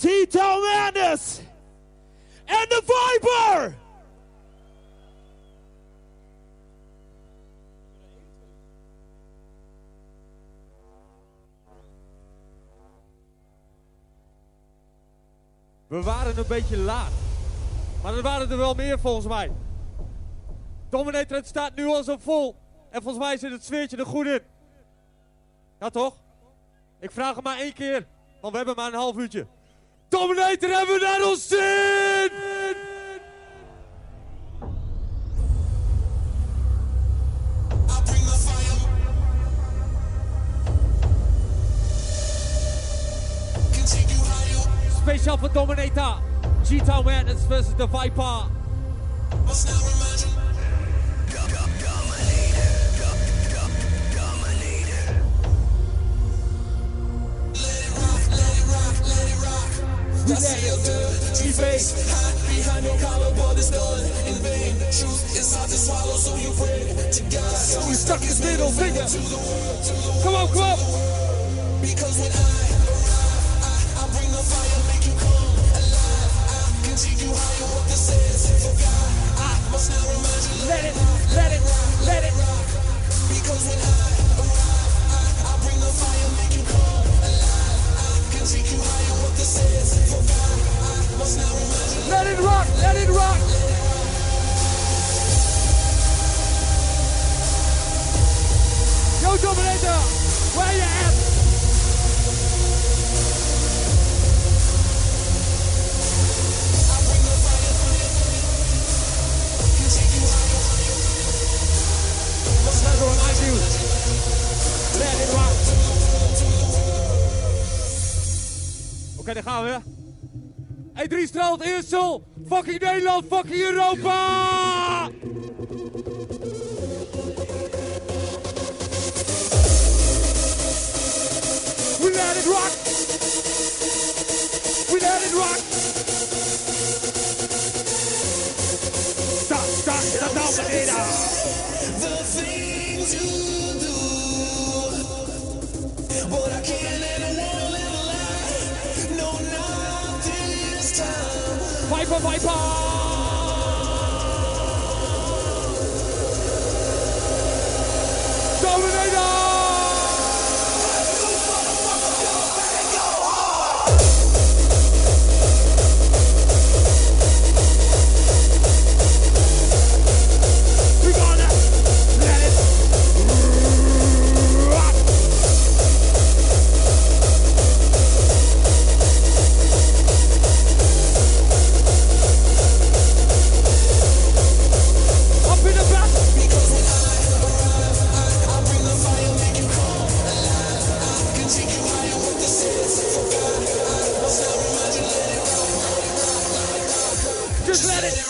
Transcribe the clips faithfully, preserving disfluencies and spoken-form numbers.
T-Town Madness en de Viper. We waren een beetje laat. Maar er waren er wel meer volgens mij. Dominator, het staat nu al zo vol. En volgens mij zit het sfeertje er goed in. Ja toch? Ik vraag hem maar één keer. Want we hebben maar een half uurtje. Dominator, hebben we naar ons zin! Speciaal voor Dominator. G-Town Madness versus The Viper. We let it do, G-Face, hide behind your collar, but it's done in vain. Truth is hard to swallow, so you pray to God. So we stuck his middle finger to the world, to the world. Come on, come on. Because when I arrive, I, I bring the fire, make you come alive. I can take you higher, what this is for God. I must now remind you, let it, let it, let it. Because when I arrive, I, I bring the fire, make you come alive. I can take you higher, what this is for God. I must now remind you, let it rock, let it rock. Yo, Dominator, where you at? Let it rock. Oké, okay, daar gaan we. E drie straalt Eersel. Fucking Nederland, fucking Europa. We let it rock. We let it rock. Stop, stop, stop, Dominator. The things you do, but I can't and I won't live a lie. No, not this time. Viper, Viper. Dominator. Just let it.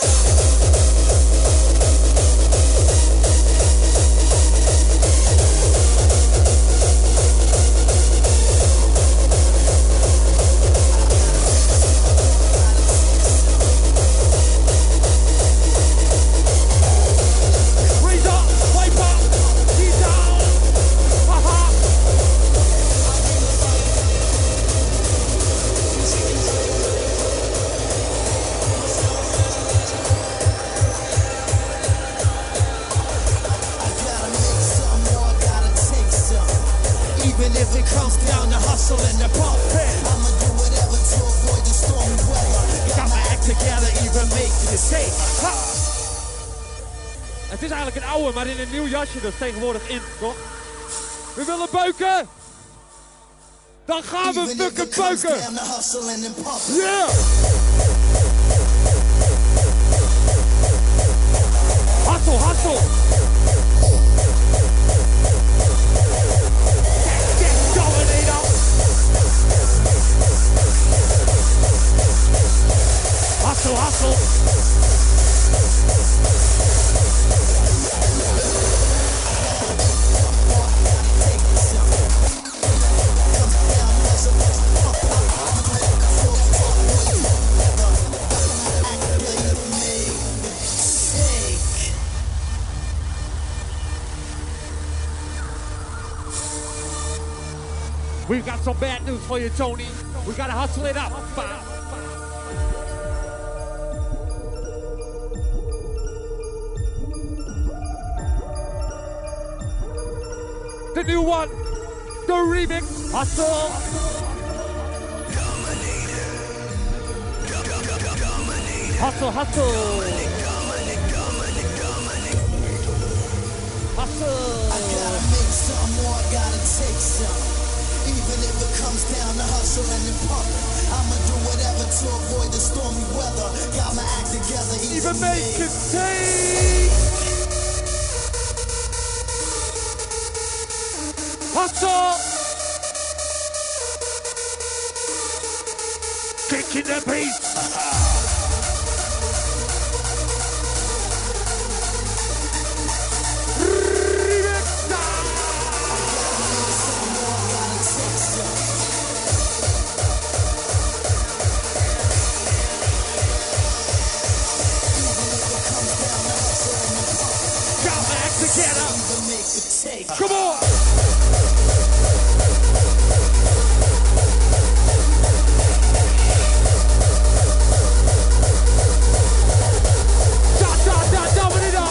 Raise up, wipe up, keep down. Aha. If it comes down to hustle and the pump, I'ma do whatever to avoid the stormy weather. Got my act together, even make the mistake. Ha! Het is eigenlijk een oude, maar in een nieuw jasje, dus tegenwoordig in, toch? We willen beuken! Dan gaan we fucking beuken! Yeah! Hustle, hustle! Hustle, hustle. We've got some bad news for you, Tony. We gotta hustle it up. The new one, the remix, hustle. Hustle, hustle. Hustle. I gotta make some more, I gotta take some. Even if it comes down to hustling and pumping, I'ma do whatever to avoid the stormy weather. Got my act together, even make it take. Hustle. Kicking the beat. Come on! Da da da da da da!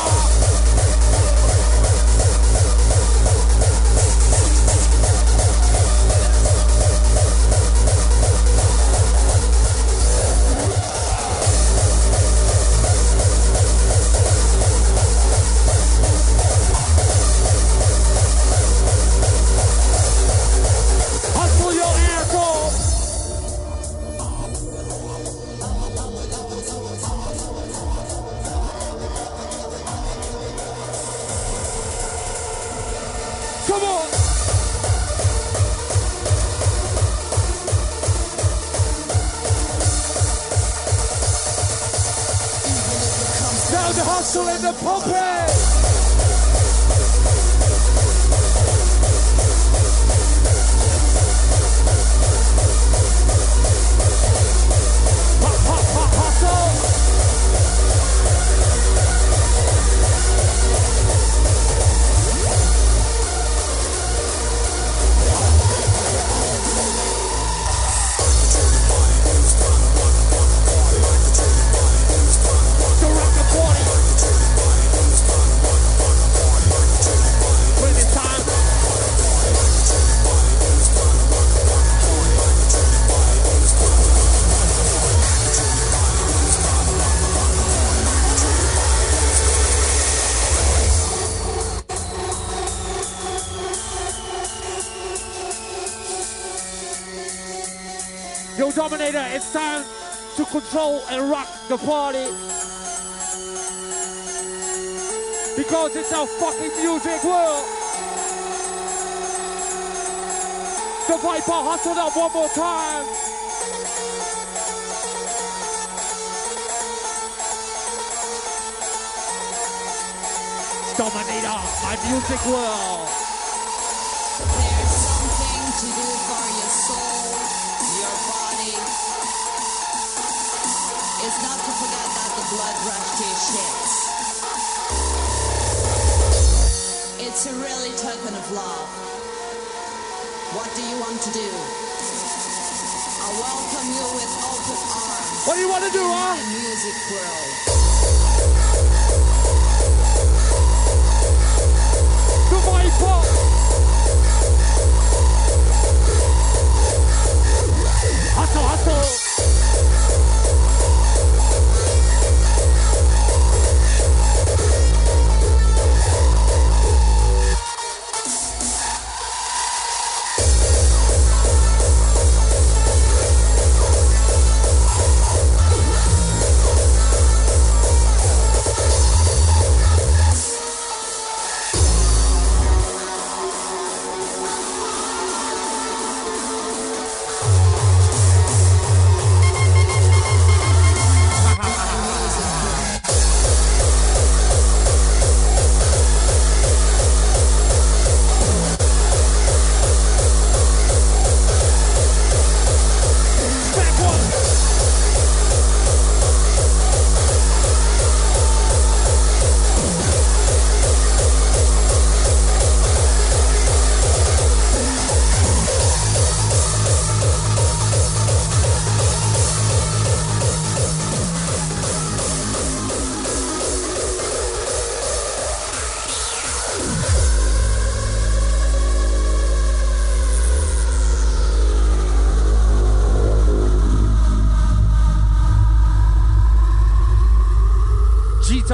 In the pulpit! Hot, hot, hot, hustle! To rock the party! Yo, Dominator, it's time to control and rock the party. Because it's our fucking music world. The Viper hustled up one more time. Dominator, my music world. There's something to do for your soul, your body. It's not to forget that the blood rush to your shits. It's a really token of love. What do you want to do? I welcome you with open arms. What do you want to do, huh? In the music world. The Viper! Hustle, hustle!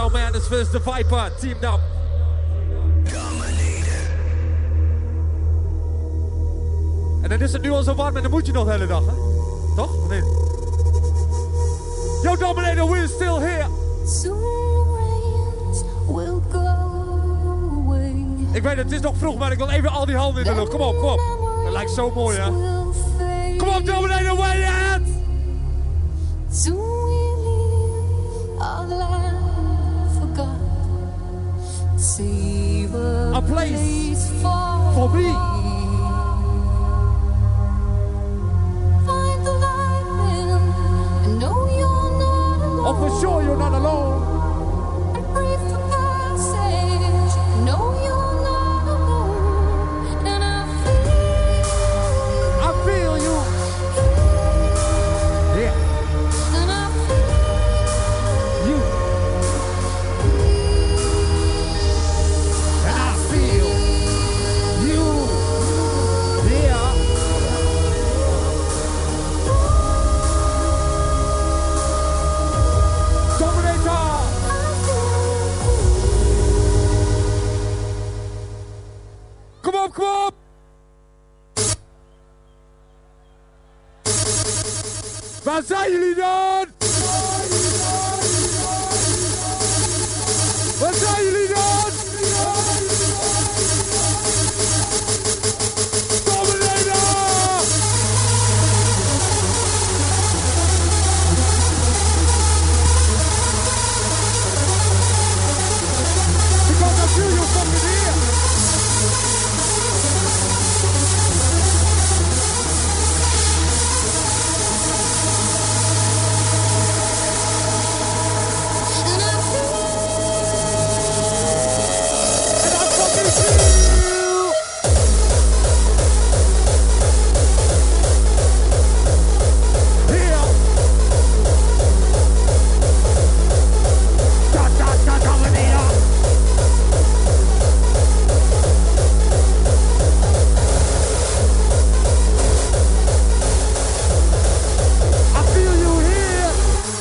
G-Town Madness versus the Viper. Teamed up. En dan is het nu al zo warm en dan moet je nog de hele dag, hè? Toch? Of niet? Yo, Dominator, we're still here. Ik weet het, het is nog vroeg, maar ik wil even al die handen in de lucht. Kom op, kom op. Dat lijkt zo mooi, hè? Kom op, Dominator, where you at? A place for me. Oh, for sure you're not alone. And pray for passage. No, you're not alone. And I feel, I feel you. Yeah. and I feel You. And I feel you. Yeah. Dominator. Kom op, kom op. Waar zijn jullie dan? Waar zijn jullie dan? Dominator! Because I feel you fucking here. and I feel And I fucking feel. Here. Da da da Dominator. I feel you here.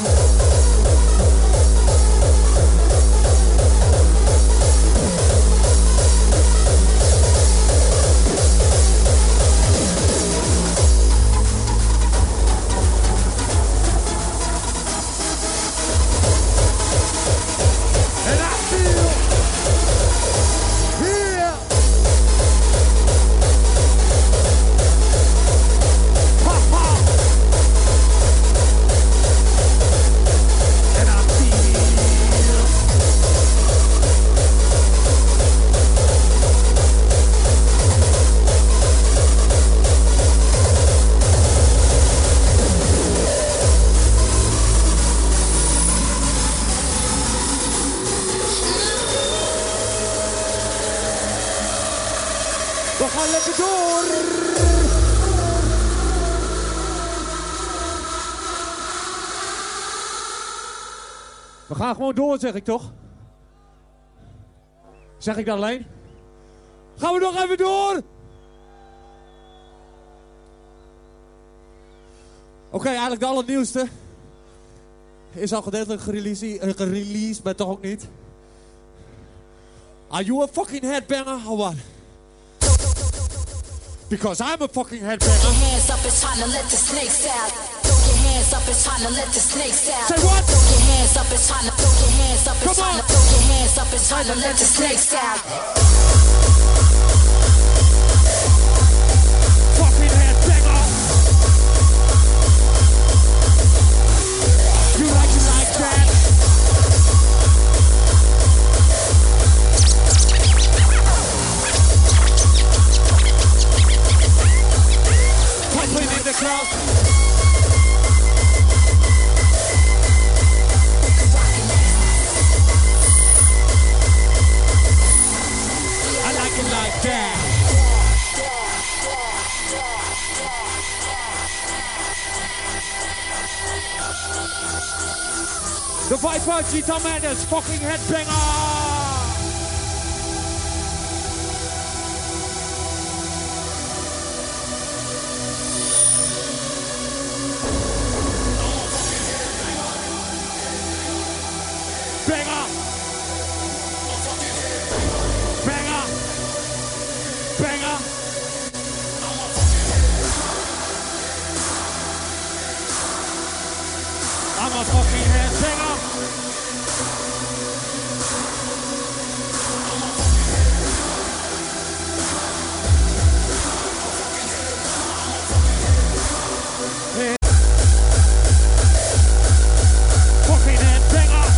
And I feel here. Ha ha. And I feel. We gaan lekker door. We gaan gewoon door, zeg ik toch? Zeg ik dat alleen? Gaan we nog even door? Oké, okay, eigenlijk de allernieuwste. Is al gedeeltelijk gereleased, uh, gereleased, maar toch ook niet. Are you a fucking headbanger or what? Because I'm a fucking Throw headbanger. your hands up, it's time to let the snakes out. Throw your hands up, it's time to let the snakes out. Say what? Throw your hands up, it's time to throw your hands up, it's Come time on. to throw your hands up, it's time to let the snakes out. Fucking headbanger. You like it like that? Pumping in the crowd. I like it like that. The Viper G-Town Madness fucking headbanger. Banger. fucking head, sing up. Fucking head, sing up.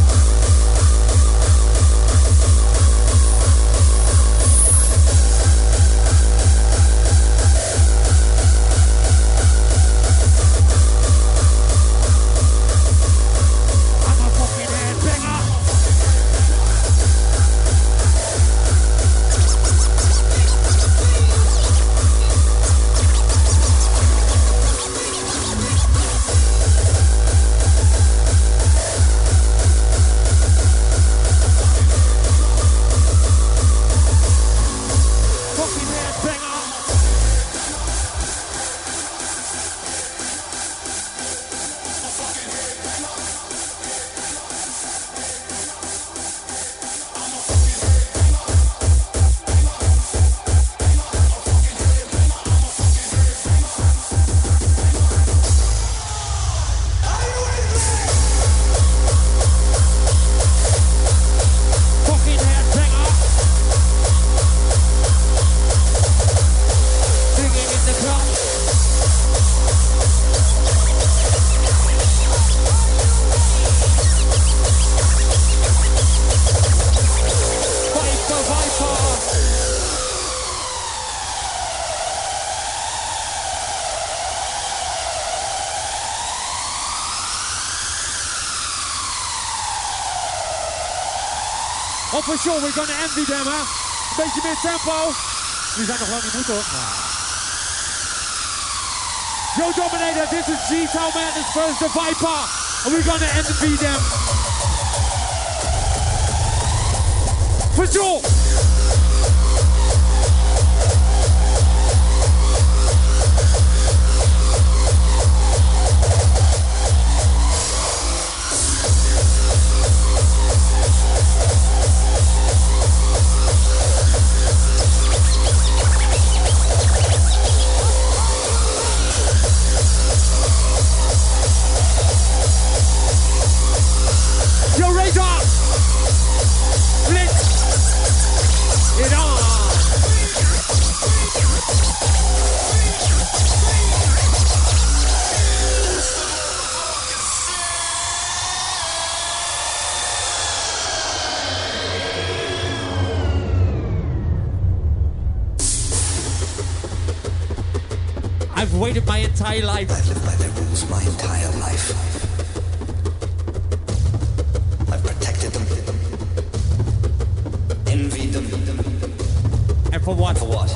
Oh, for sure, we're gonna envy them, hè? Een beetje meer tempo. Die zijn nog lang niet moe, toch? Yo, Dominator, this is G-Town Madness versus the Viper. And we're gonna envy them. For sure. I've waited my entire life. I've lived by their rules my entire life. I've protected them, envied them. And for what? For what?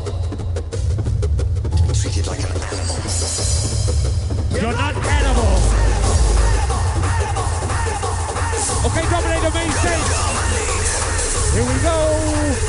To be treated like an animal. You're not animals. Okay, Dominator main stage. Here we go.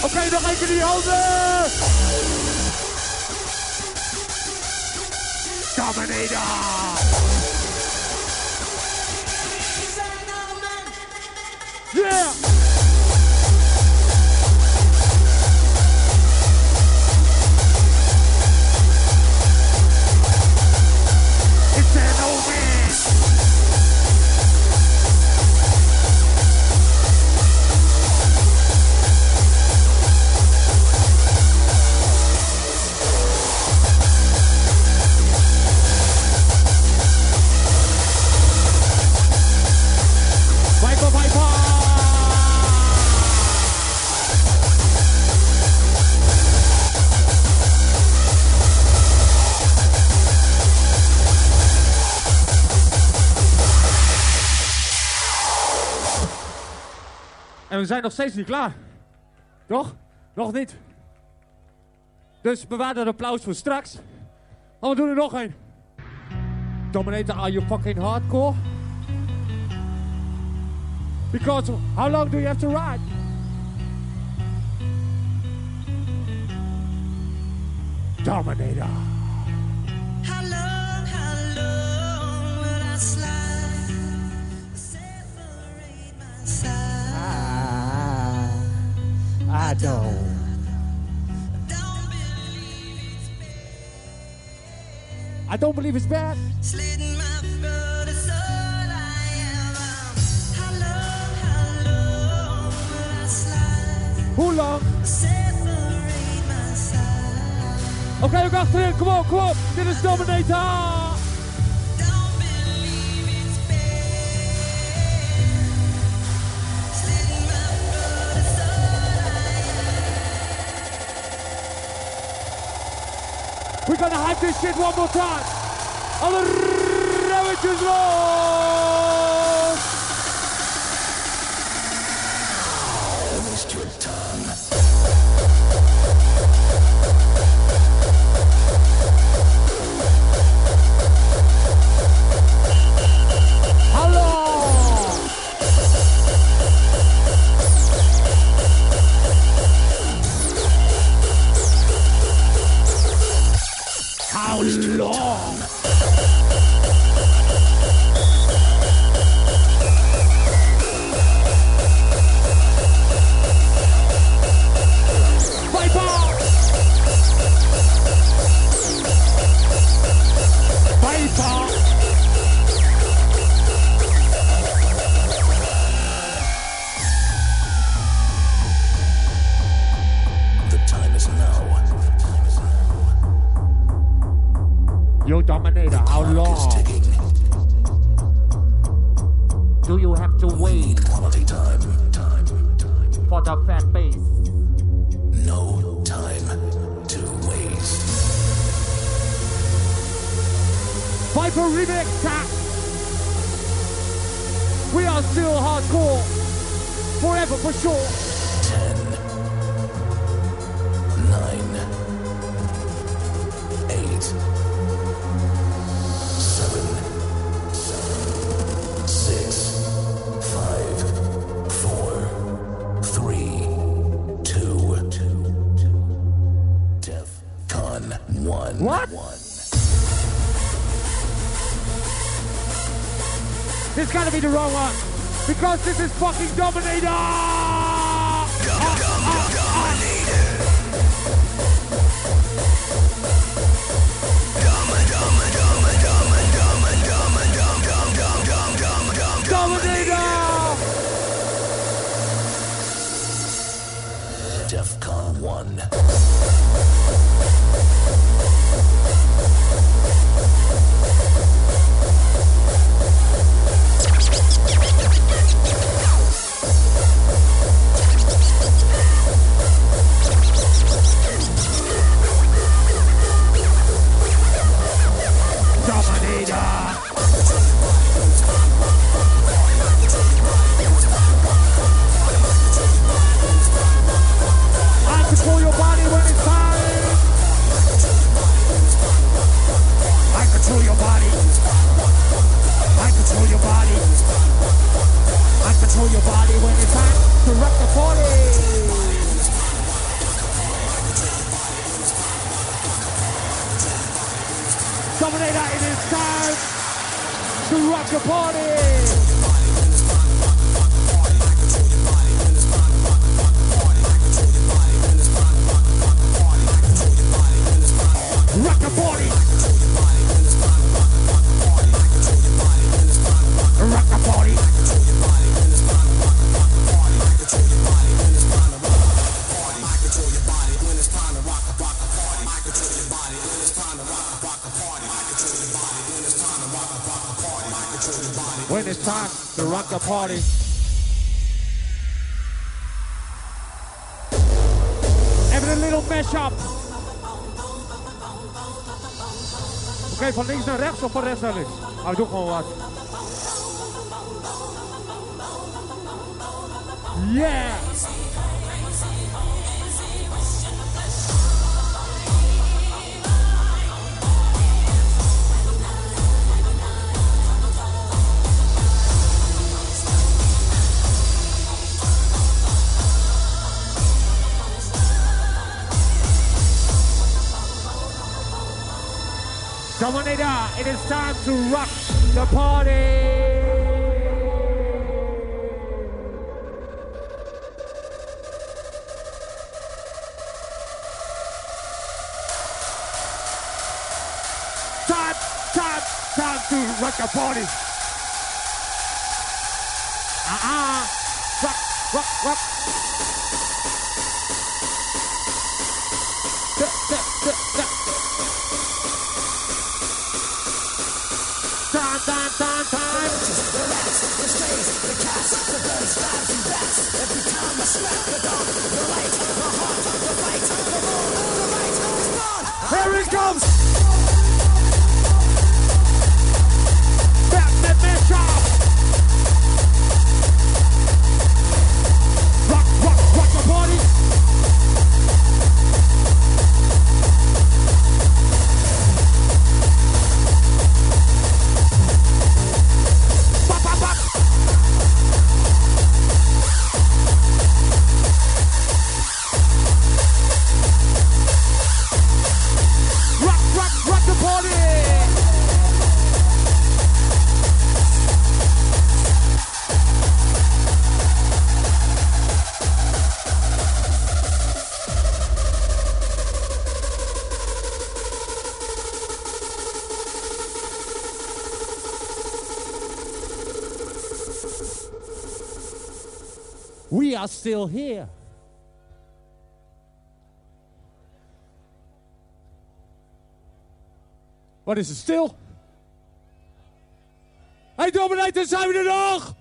Oké, okay, nog één keer die handen. Dominator. Yeah. It's an old man. Viper, Viper. En we zijn nog steeds niet klaar. Toch? Nog niet. Dus bewaar dat applaus voor straks. Maar we doen er nog een. Dominator, are you fucking hardcore? Because how long do you have to ride? Dominator. How long, how long will I slide? Separate my side. I, I don't. Don't believe it's bad. I don't believe it's bad. Slitting my throat is all I am. How long, how long will I slide? Hoe lang? Separate my side. Oké, okay, ook achterin. Kom op, kom op. Dit is Dominator. Don't believe it's bad. Slitting my throat is all I am. We're gonna hype this shit one more time. Alle remmetjes los. Almost your tongue. Hallo. How long? Viper! Viper! The time is now. You Dominator, how Clock is long ticking. do you have to wait Quality time. Time. Time. for the fan base? No time to waste. Viper Remix Tap! We are still hardcore. Forever for sure. Ten. Nine. Eight. Seven. Six. Five. Four. Three. Two. DEFCON one. What? One. This gotta be the wrong one. Because this is fucking Dominator! Ah, ah, ah. Dominator! DEFCON one. And control your body when it's time. Dominator, it is time to rock the party. Rock the party. Rock the party. When it's time to rock the party. Even een little mashup. Oké, okay, van links naar rechts of van rechts naar links? Nou, doe gewoon wat. Yeah! Dominator, it is time to rock the party. Time, time, time to rock the party. Uh-uh. Rock, rock, rock. Da, da, da, da. Time, time, time, time. The rats, the strays, the cats, the birds, flies and bats. Every time I smack the dog, the light, the heart, the fight, the roar, the right is gone. Here it comes. Back the bitch off. Rock, rock, rock the party. We are still here. Wat is het stil? Hey Dominator, zijn we er nog?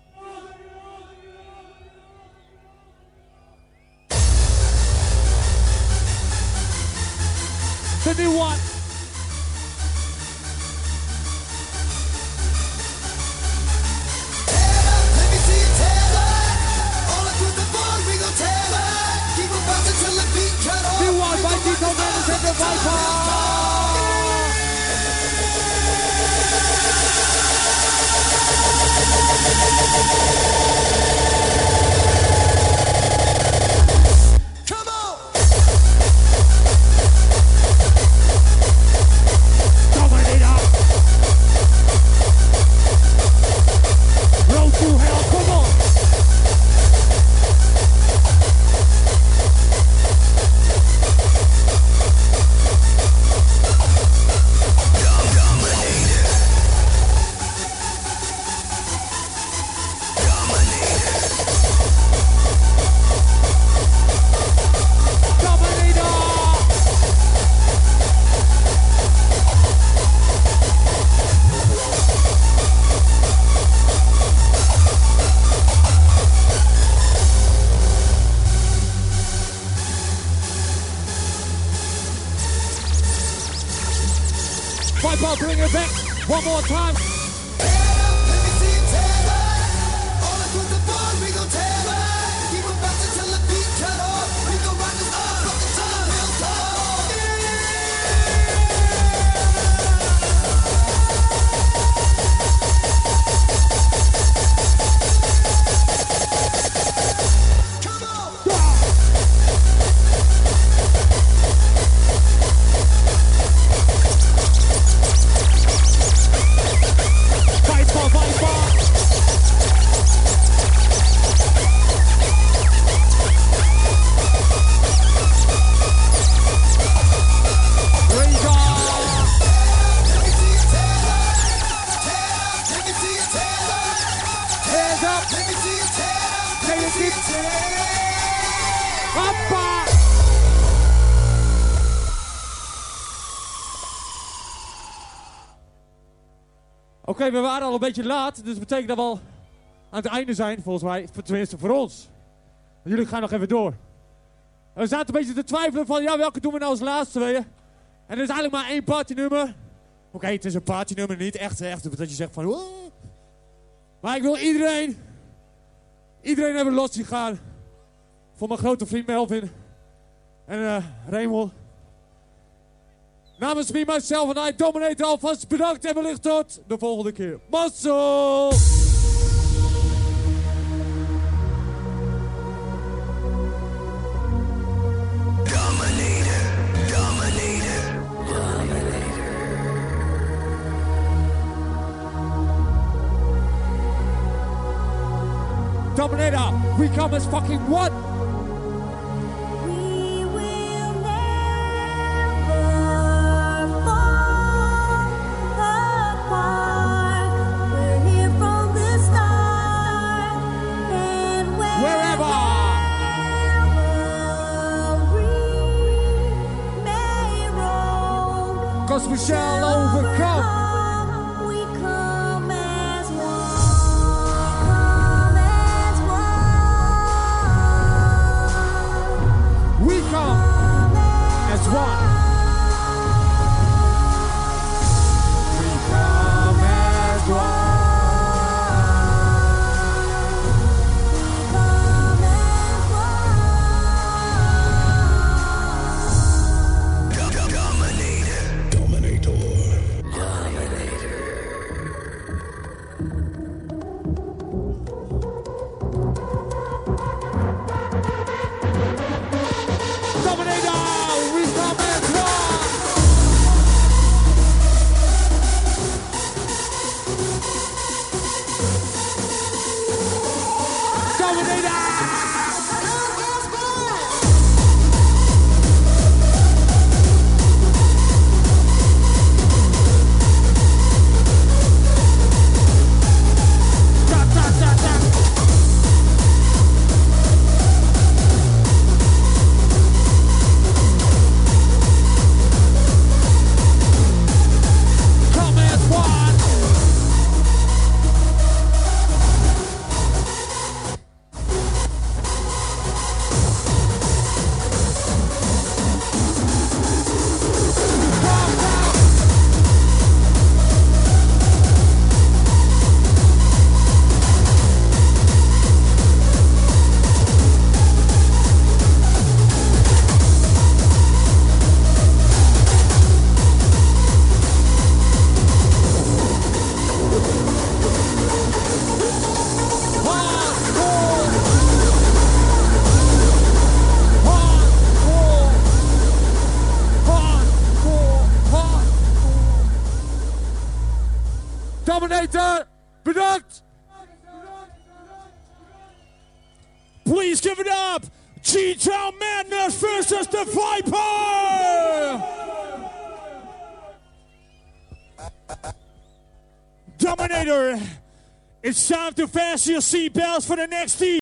The new one. New one by Tito Mendes and the Viper. Come on! Dominator! Road to hell, come on! Viper, bring it back one more time. Oké, okay, we waren al een beetje laat, dus dat betekent dat we al aan het einde zijn, volgens mij. Tenminste, voor ons. Jullie gaan nog even door. We zaten een beetje te twijfelen van, ja, welke doen we nou als laatste, weet je? En er is eigenlijk maar één partynummer. Oké, okay, het is een partynummer, niet echt, echt dat je zegt van... Whoa. Maar ik wil iedereen, iedereen even los zien gaan. Voor mijn grote vriend Melvin. En uh, Raymond. Namens me, myself en I, Dominator, alvast bedankt en wellicht tot de volgende keer. Mazzel! Dominator, we come as fucking one. We will never fall apart. We're here from the start, and wherever we may roam, 'cause we shall overcome. Dominator, bedankt! Please give it up! G-Town Madness versus the Viper! Dominator, it's time to fasten your seatbelts for the next team.